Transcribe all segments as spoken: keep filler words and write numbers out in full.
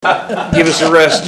Give us a rest.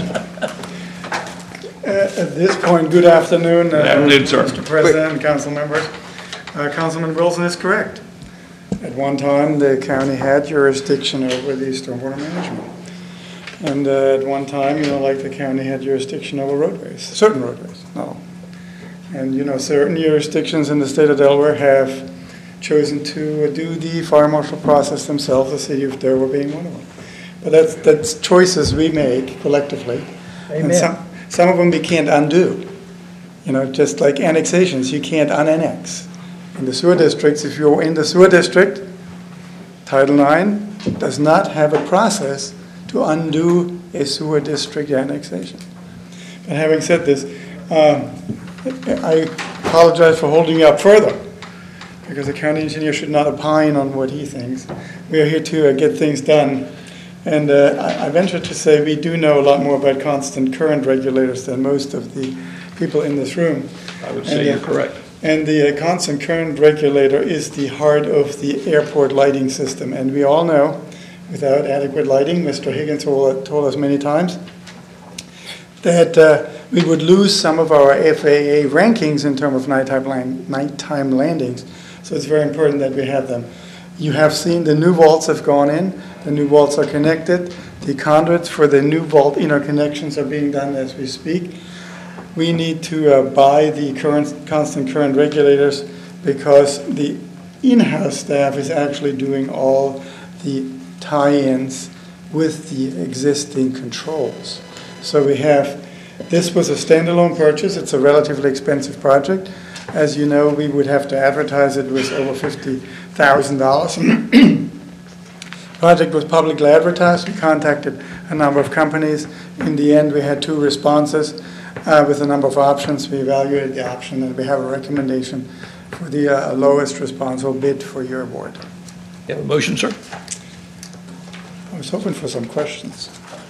Uh, At this point, good afternoon. Good afternoon, sir. Mister President and council members. Uh, Councilman Wilson is correct. At one time, the county had jurisdiction over the stormwater management. And uh, at one time, you know, like the county had jurisdiction over roadways, certain roadways, not all. And, you know, certain jurisdictions in the state of Delaware have chosen to uh, do the fire marshal process themselves, the city of Dover being one of them. But that's, that's choices we make collectively. Amen. And some, some of them we can't undo. You know, just like annexations, you can't unannex. In the sewer districts, if you're in the sewer district, Title nine does not have a process to undo a sewer district annexation. And having said this, um, I apologize for holding you up further, because the county engineer should not opine on what he thinks. We are here to uh, get things done. And uh, I, I venture to say we do know a lot more about constant current regulators than most of the people in this room. I would And say the- you're correct. And the uh, constant current regulator is the heart of the airport lighting system. And we all know, without adequate lighting, Mister Higgins told, told us many times, that uh, we would lose some of our F A A rankings in terms of nighttime, land, nighttime landings. So it's very important that we have them. You have seen the new vaults have gone in. The new vaults are connected. The conduits for the new vault interconnections are being done as we speak. We need to uh, buy the current constant current regulators because the in-house staff is actually doing all the tie-ins with the existing controls. So we have, this was a standalone purchase. It's a relatively expensive project. As you know, we would have to advertise it with over fifty thousand dollars. Project was publicly advertised. We contacted a number of companies. In the end, we had two responses uh, with a number of options. We evaluated the option, and we have a recommendation for the uh, lowest responsible bid for your award. You have a motion, sir? I was hoping for some questions.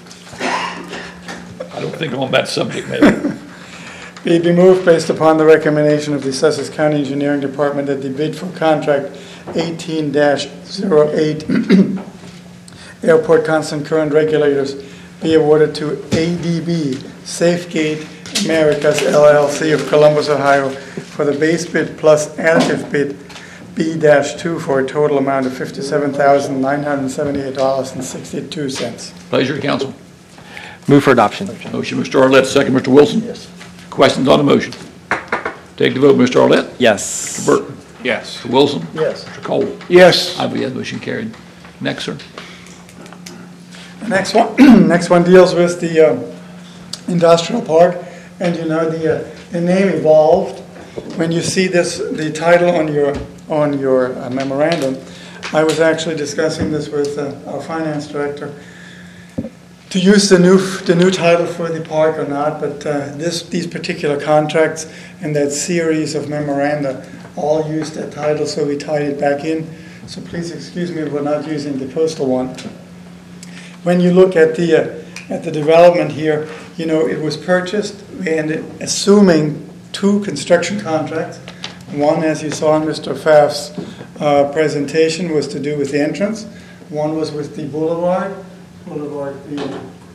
I don't think on that subject matter. Be be moved based upon the recommendation of the Sussex County Engineering Department that the bid for contract eighteen dash oh eight airport constant current regulators be awarded to A D B Safegate Americas L L C of Columbus, Ohio for the base bid plus additive bid B two for a total amount of fifty-seven thousand nine hundred seventy-eight dollars and sixty-two cents. Pleasure, council. Move for adoption. Motion, Mister Arlett, second, Mister Wilson. Yes. Questions on the motion? Take the vote, Mister Arlett. Yes. Mister Burton. Yes. Mister Wilson. Yes. Mister Cole. Yes. I vote yes, motion carried. Next, sir. The next one, next one deals with the uh, industrial park, and you know the uh, the name evolved. When you see this, the title on your on your uh, memorandum, I was actually discussing this with uh, our finance director to use the new the new title for the park or not. But uh, this these particular contracts and that series of memoranda all used that title, so we tied it back in. So please excuse me, we're not using the coastal one. When you look at the uh, at the development here, you know, it was purchased and assuming two construction contracts. One, as you saw in Mister Pfaff's uh, presentation, was to do with the entrance. One was with the boulevard, boulevard being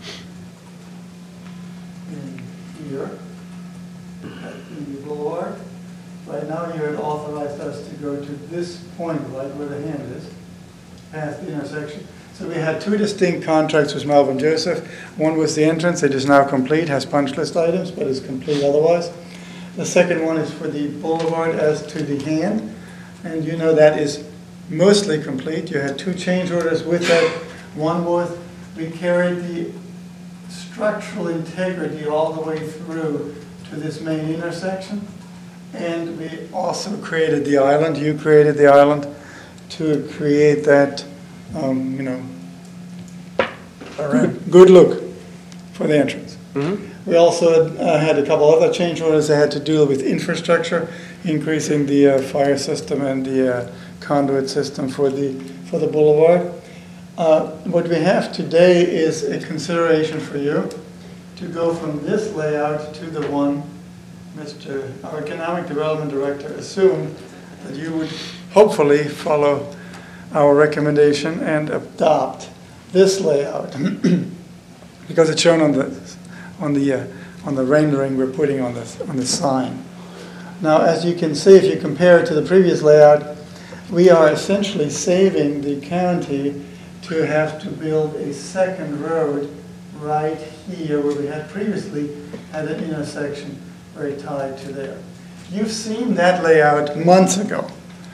here, in the boulevard. Right now, you had authorized us to go to this point, right where the hand is, past the intersection. So we had two distinct contracts with Melvin Joseph. One was the entrance. It is now complete, has punch list items, but is complete otherwise. The second one is for the boulevard as to the hand. And you know that is mostly complete. You had two change orders with that. One was we carried the structural integrity all the way through to this main intersection. And we also created the island. You created the island to create that Um, you know, good, good look for the entrance. Mm-hmm. We also uh, had a couple other change orders that had to do with infrastructure, increasing the uh, fire system and the uh, conduit system for the for the boulevard. Uh, what we have today is a consideration for you to go from this layout to the one Mister Our Economic Development Director assumed that you would hopefully follow our recommendation and adopt this layout. because it's shown on the, on the, uh, on the rendering we're putting on the, on the sign. Now, as you can see, if you compare it to the previous layout, we are essentially saving the county to have to build a second road right here where we had previously had an intersection very tied to there. You've seen that layout months ago,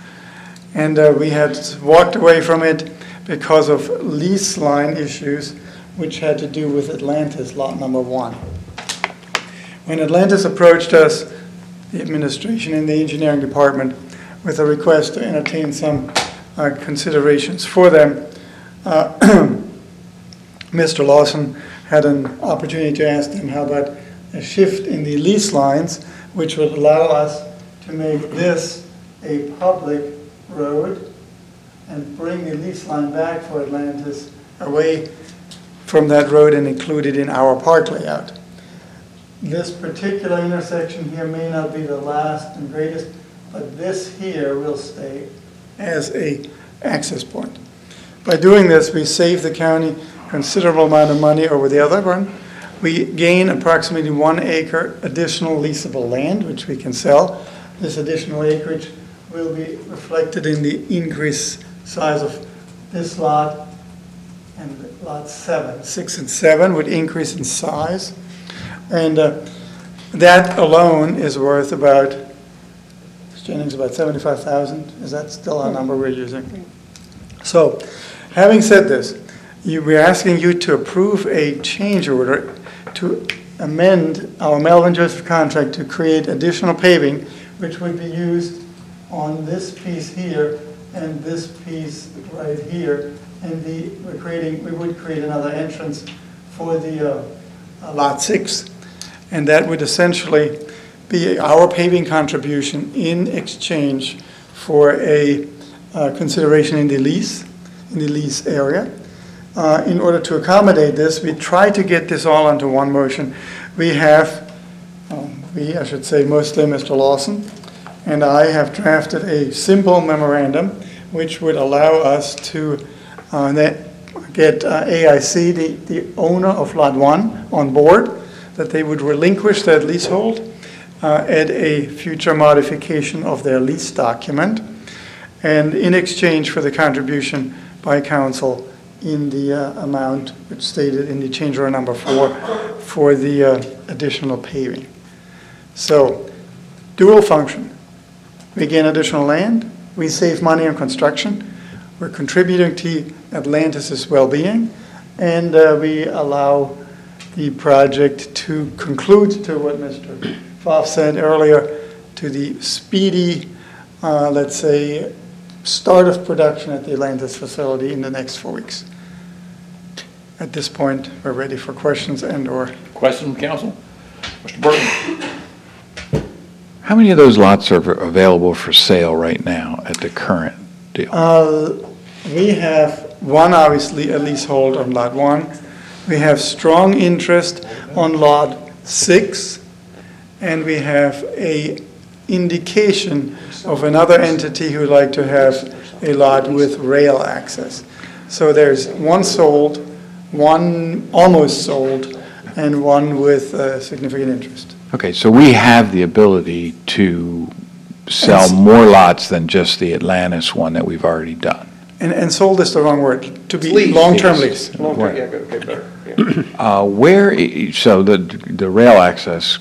and uh, we had walked away from it because of lease line issues which had to do with Atlantis, lot number one. When Atlantis approached us, the administration and the engineering department, with a request to entertain some uh, considerations for them, uh, Mister Lawson had an opportunity to ask them how about a shift in the lease lines, which would allow us to make this a public road and bring the lease line back for Atlantis away from that road and include it in our park layout. This particular intersection here may not be the last and greatest, but this here will stay as a access point. By doing this, we save the county considerable amount of money over the other one. We gain approximately one acre additional leasable land, which we can sell. This additional acreage will be reflected in the increased size of this lot and lot seven. Six and seven would increase in size. And uh, that alone is worth about, Miz Jennings, about seventy-five thousand. Is that still our number we're using? So, having said this, you, we're asking you to approve a change order to amend our Melvin Joseph contract to create additional paving, which would be used on this piece here and this piece right here. And the, we're creating, we would create another entrance for the uh, uh, lot six. And that would essentially be our paving contribution in exchange for a uh, consideration in the lease, in the lease area. Uh, in order to accommodate this, we try to get this all onto one motion. We have, um, we, I should say mostly Mister Lawson, and I have drafted a simple memorandum which would allow us to uh, get uh, A I C, the, the owner of Lot one, on board, that they would relinquish that leasehold uh, at a future modification of their lease document, and in exchange for the contribution by council in the uh, amount which stated in the change order number four for the uh, additional paving. So, dual function. We gain additional land, we save money on construction, we're contributing to Atlantis' well-being, and uh, we allow the project to conclude, to what Mister Pfaff said earlier, to the speedy, uh, let's say, start of production at the Atlantis facility in the next four weeks. At this point, we're ready for questions and or... Question from council? Mister Burton? How many of those lots are available for sale right now at the current deal? Uh, we have one, obviously, a leasehold on lot one. We have strong interest on lot six, and we have a indication of another entity who would like to have a lot with rail access. So there's one sold, one almost sold, and one with uh, significant interest. Okay, so we have the ability to sell Yes. more lots than just the Atlantis one that we've already done. And, and sold is the wrong word, to be Lease. long-term lease. Long-term, yeah, okay, better. Yeah. Uh, Where, i- so the, the rail access,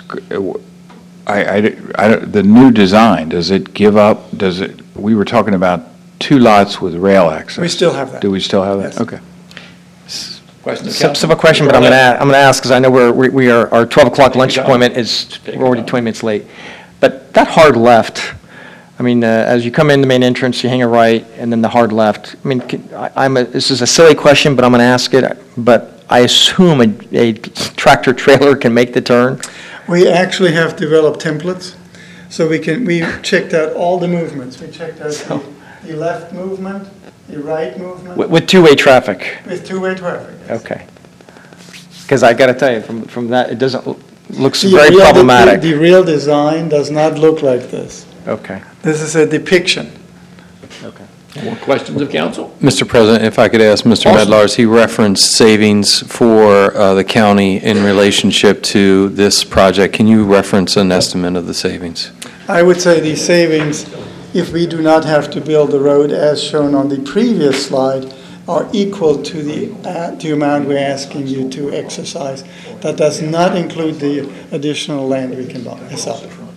I, I, I, the new design, does it give up, does it, we were talking about two lots with rail access. We still have that. Do we still have that? Yes. Okay. Question of Sim- council? Simple question, but I'm going to, I'm going to ask, because I know we're, we we are, our twelve o'clock lunch your time. appointment is, Take we're your already time. twenty minutes late. But that hard left, I mean, uh, as you come in the main entrance, you hang a right, and then the hard left. I mean, can- I- I'm, a- this is a silly question, but I'm going to ask it, but I assume a, a tractor trailer can make the turn? We actually have developed templates, so we can, we checked out all the movements. We checked out the, the left movement, the right movement, With, with two-way traffic? with two-way traffic. Okay. Because I got to tell you, from, from that, it doesn't, l- looks The very real- the- problematic. The real design does not look like this. Okay, This is a depiction. okay. More questions of council? Mister President, if I could ask Mister Awesome. Medlars, he referenced savings for uh, the county in relationship to this project. Can you reference an estimate of the savings? I would say the savings, if we do not have to build the road as shown on the previous slide, are equal to the, uh, the amount we're asking you to exercise. That does not include the additional land we can buy, sell.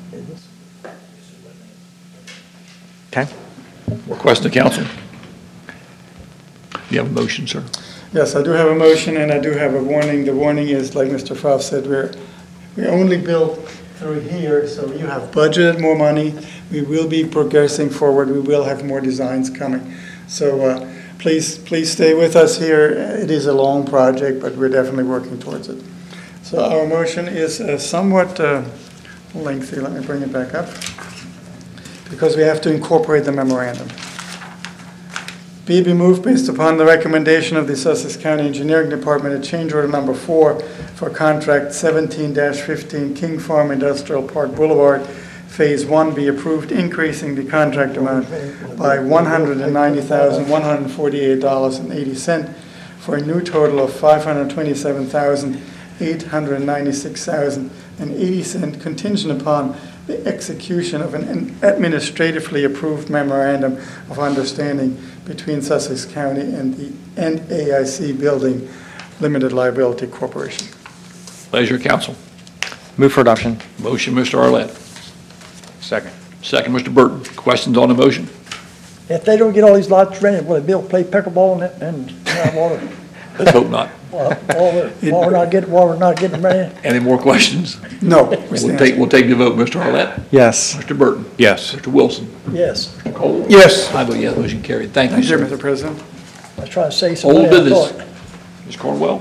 Okay? More questions of council? You have a motion, sir? Yes, I do have a motion and I do have a warning. The warning is, like Mister Pfaff said, we're, we only built through here, so you have budgeted more money. We will be progressing forward. We will have more designs coming. So uh, please, please stay with us here. It is a long project, but we're definitely working towards it. So our motion is uh, somewhat uh, lengthy. Let me bring it back up, because we have to incorporate the memorandum. Be it be moved based upon the recommendation of the Sussex County Engineering Department, a change order number four for contract seventeen dash fifteen King Farm Industrial Park Boulevard, Phase One, be approved, increasing the contract amount by one hundred ninety thousand, one hundred forty-eight dollars and eighty cents for a new total of five hundred twenty-seven thousand, eight hundred ninety-six dollars and eighty cents, contingent upon the execution of an administratively approved memorandum of understanding between Sussex County and the and A I C Building Limited Liability Corporation. Pleasure of council. Move for adoption. Motion, Mister Arlett. Second. Second, Mister Burton. Questions on the motion? If they don't get all these lots rented, will they be able to play pickleball and, and, uh, while, Let's hope not. while, while we're, while we're not getting, while we're not getting rented? Any more questions? No. we We'll stand. take, we'll take the vote. Mister Arlett? Yes. Mister Burton? Yes. Mister Wilson? Yes, Mister Cole? Yes. I vote yes, motion carried. Thank you, Thank you, sir. Mister President. I was trying to say something. Old I business. thought. Miz Cornwell?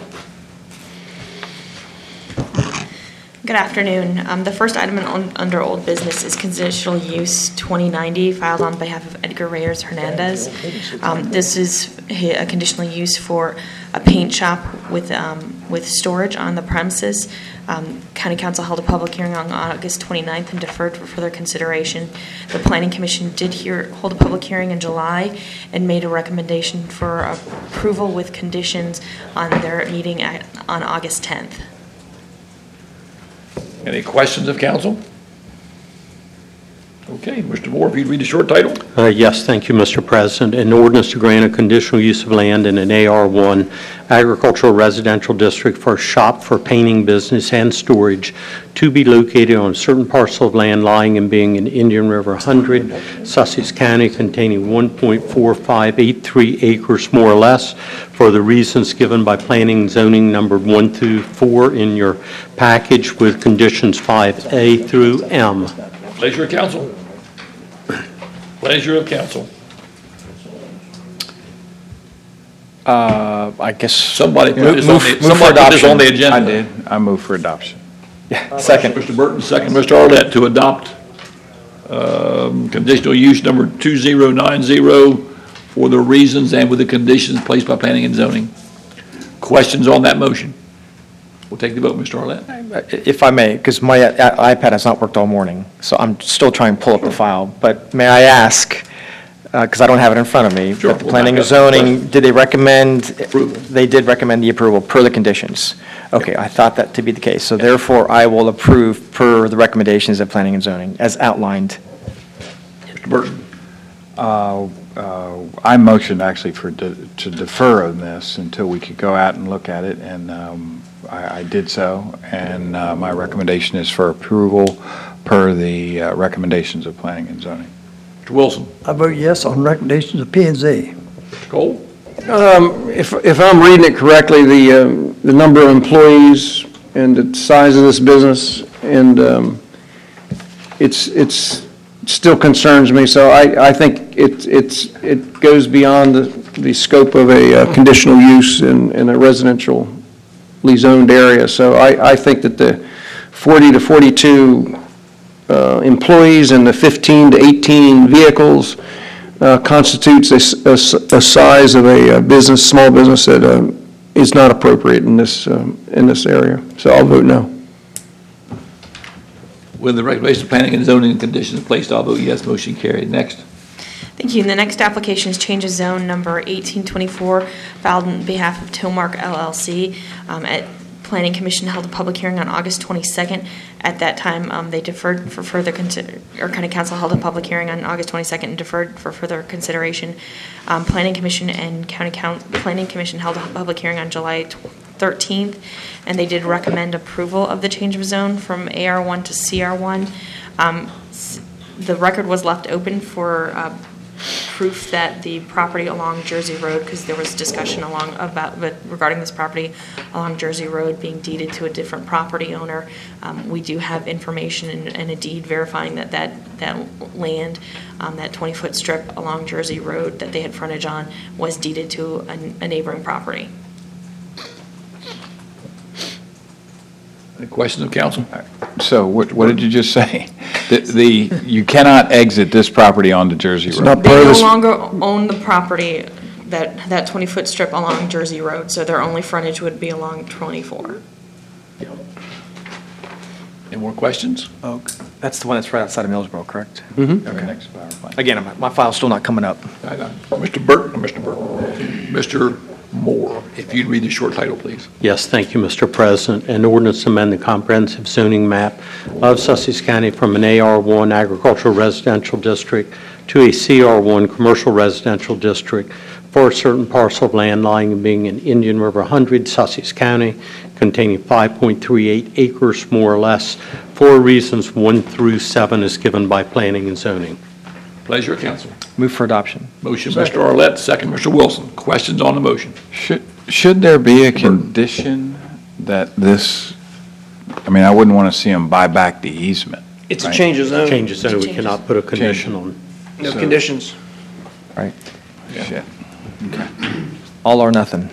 Good afternoon. Um, The first item on- under old business is conditional use twenty ninety, filed on behalf of Edgar Reyes Hernandez. Um, This is hi- a conditional use for a paint shop with, um, with storage on the premises. Um, County Council held a public hearing on August twenty-ninth and deferred for further consideration. The Planning Commission did hear, hold a public hearing in July and made a recommendation for approval with conditions on their meeting at, on August tenth. Any questions of council? Okay, Mister Moore, if you'd read the short title? Uh, Yes, thank you, Mister President. An ordinance to grant a conditional use of land in an A R one agricultural residential district for a shop for painting business and storage to be located on a certain parcel of land lying and being in Indian River one hundred, Sussex County, containing one point four five eight three acres more or less, for the reasons given by planning and zoning numbered one through four in your package, with conditions five A through M. Pleasure of council. Pleasure of council. Uh, I guess. Somebody put Move- this on move- the, move for somebody put this on the adoption. agenda. I did. I move for adoption. Second. Mister Burton, second, Mister Arlett, to adopt um, conditional use number two zero nine zero for the reasons and with the conditions placed by planning and zoning. Questions on that motion? We'll take the vote, Mister Arlett. If I may, because my uh, iPad has not worked all morning, so I'm still trying to pull up the file. But may I ask, because I don't have it in front of me, Sure, but the we'll planning back and up. zoning, did they recommend? Approval. They did recommend the approval per the conditions. Okay, I thought that to be the case. So therefore, I will approve per the recommendations of planning and zoning as outlined. Mister Burton, Uh, uh, I motioned actually for, de- to defer on this until we could go out and look at it, and um, I I did so, and uh, my recommendation is for approval per the uh, recommendations of planning and zoning. Mister Wilson, I vote yes on recommendations of P and Z. Mister Cole, Um, If if I'm reading it correctly, the um, the number of employees and the size of this business, and um, it's it's still concerns me, so I I think it it's it goes beyond the the scope of a uh, conditional use in in a residentially zoned area. So I I think that the forty to forty-two uh, employees and the fifteen to eighteen vehicles uh, constitutes a, s- a s- a size of a uh, business, small business that uh, is not appropriate in this, um, in this area. So I'll vote no. with the recommendation of planning and zoning conditions placed, I'll vote yes, motion carried. Next. Thank you. And the next application is change of zone number eighteen twenty-four, filed on behalf of Tomark L L C. Um, At Planning Commission held a public hearing on August twenty-second. At that time, um, they deferred for further consider, or County Council held a public hearing on August twenty-second and deferred for further consideration. Um, Planning Commission and County Council, Planning Commission held a public hearing on July thirteenth, and they did recommend approval of the change of zone from A R one to C R one. Um, s- the record was left open for uh, proof that the property along Jersey Road, because there was discussion along about, but regarding this property along Jersey Road being deeded to a different property owner. Um, we do have information and, and a deed verifying that that, that land, um, that twenty-foot strip along Jersey Road that they had frontage on was deeded to a, a neighboring property. Any questions of council? So what, what did you just say? The, the, you cannot exit this property onto Jersey Road? not They part of no this- longer own the property, that, that twenty-foot strip along Jersey Road, so their only frontage would be along twenty-four. Any more questions? Oh, that's the one that's right outside of Millsboro, correct? Okay. Next power plant. Again, my- my file's still not coming up. I know. Mister Burton, or Mister Burton? Mister Moore, if you'd read the short title, please. Yes, thank you, Mister President. An ordinance to amend the comprehensive zoning map of Sussex County from an A R one agricultural residential district to a C R one commercial residential district for a certain parcel of land lying being in Indian River one hundred, Sussex County, containing five point three eight acres more or less, for reasons one through seven is given by planning and zoning. Pleasure of council. Move for adoption. Motion, Mister Arlett, second, Mister Wilson. Questions on the motion? Should, should there be a condition that this, I mean, I wouldn't want to see them buy back the easement. It's a right? change of zone. Changes, so we cannot put a condition on. No So- conditions. Right. Shit. All or nothing.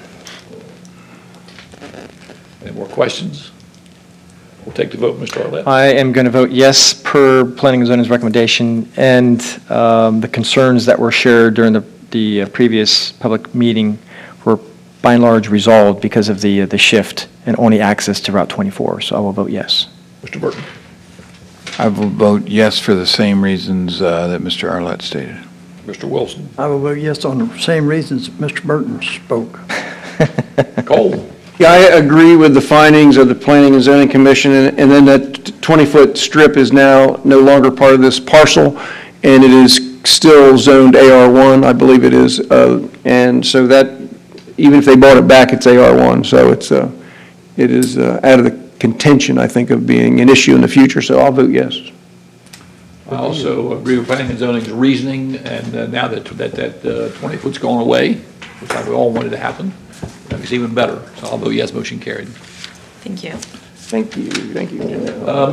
Any more questions? We'll take the vote, Mister Arlett. I am going to vote yes per Planning and Zoning's recommendation, and um, the concerns that were shared during the the uh, previous public meeting were by and large resolved because of the uh, the shift and only access to Route twenty-four, so I will vote yes. Mister Burton. I will vote yes for the same reasons uh, that Mister Arlett stated. Mister Wilson. I will vote yes on the same reasons Mister Burton spoke. Cole. Yeah, I agree with the findings of the Planning and Zoning Commission, and and then that twenty-foot strip is now no longer part of this parcel, and it is still zoned A R one, I believe it is, uh, and so that, even if they bought it back, it's A R one, so it's, uh, it is uh, out of the contention, I think, of being an issue in the future, so I'll vote yes. I also agree with planning and zoning's reasoning, and uh, now that that that uh, twenty foot's gone away, which I we all wanted to happen, that makes it even better. So I'll vote yes, motion carried. Thank you. Thank you, thank you. Uh,